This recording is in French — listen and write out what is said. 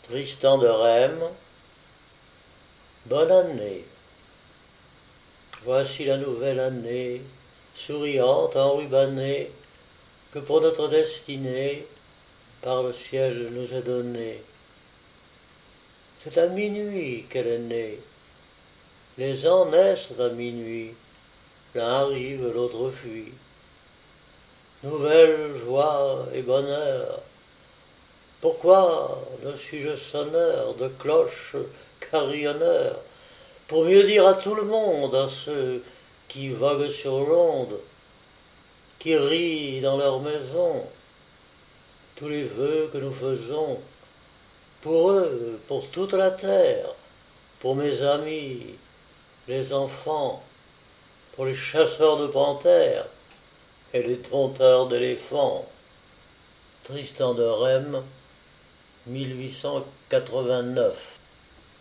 Tristan de Rheims, bonne année. Voici la nouvelle année, souriante, enrubannée, que pour notre destinée, par le ciel nous est donnée. C'est à minuit qu'elle est née. Les ans naissent à minuit, l'un arrive, l'autre fuit. Nouvelle joie et bonheur. Pourquoi ne suis-je sonneur de cloches carillonneurs pour mieux dire à tout le monde, à ceux qui voguent sur l'onde, qui rient dans leur maison, tous les vœux que nous faisons, pour eux, pour toute la terre, pour mes amis, les enfants, pour les chasseurs de panthères et les dompteurs d'éléphants. Tristan de Rheims, 1889.